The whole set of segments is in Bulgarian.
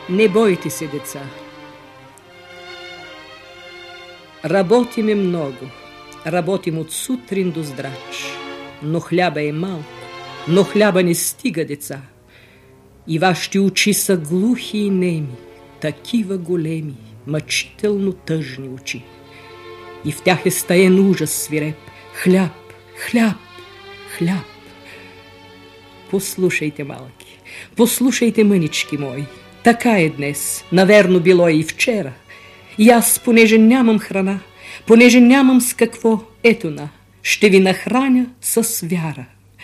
Не бойте се, деца. Работиме много. Работим от сутрин до здрач. Но хляба е малко. Но хляба не стига, деца. И вашите очи са глухи и неми, такива големи, мъчително тъжни очи. И в тях е стаен ужас свиреп. Хляб, хляб, хляб. Послушайте, малки, послушайте, мънички мои. Така е днес, наверно било и вчера. И аз, понеже нямам храна, понеже нямам с какво, ето на, ще ви нахраня с вяра.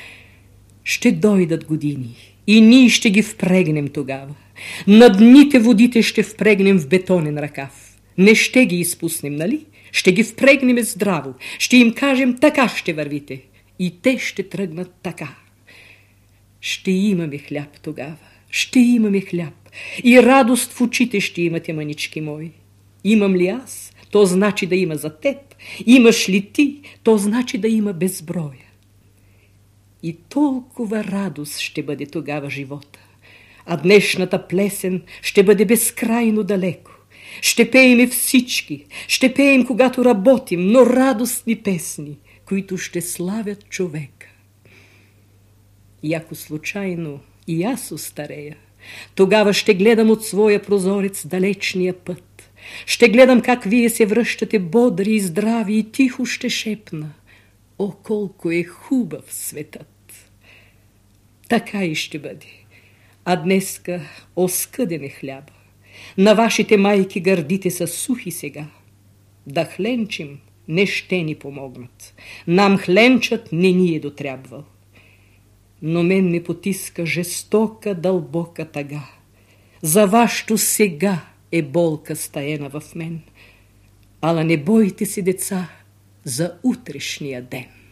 Ще дойдат години и ние ще ги впрегнем тогава. На дните водите ще впрегнем в бетонен ръкав. Не ще ги изпуснем, нали? Ще ги впрегнем здраво. Ще им кажем, така ще вървите. И те ще тръгнат така. Ще имаме хляб тогава. Ще имаме хляб. И радост в очите ще имате, мънички мои. Имам ли аз? То значи да има за теб. Имаш ли ти? То значи да има безброя. И толкова радост ще бъде тогава живота. А днешната плесен ще бъде безкрайно далеко. Ще пееме всички. Ще пеем, когато работим, но радостни песни, които ще славят човека. И ако случайно и аз остарея, тогава ще гледам от своя прозорец далечния път. Ще гледам как вие се връщате бодри и здрави и тихо ще шепна: о, колко е хубав светът! Така и ще бъде. А днеска оскъден е хляба. На вашите майки гърдите са сухи сега. Да хленчим не ще ни помогнат. Нам хленчът не ни е дотрябвал. Но мен ме потиска жестока, дълбока тъга. За вашето сега е болка стаена в мен. Ала не бойте се, деца, за утрешния ден.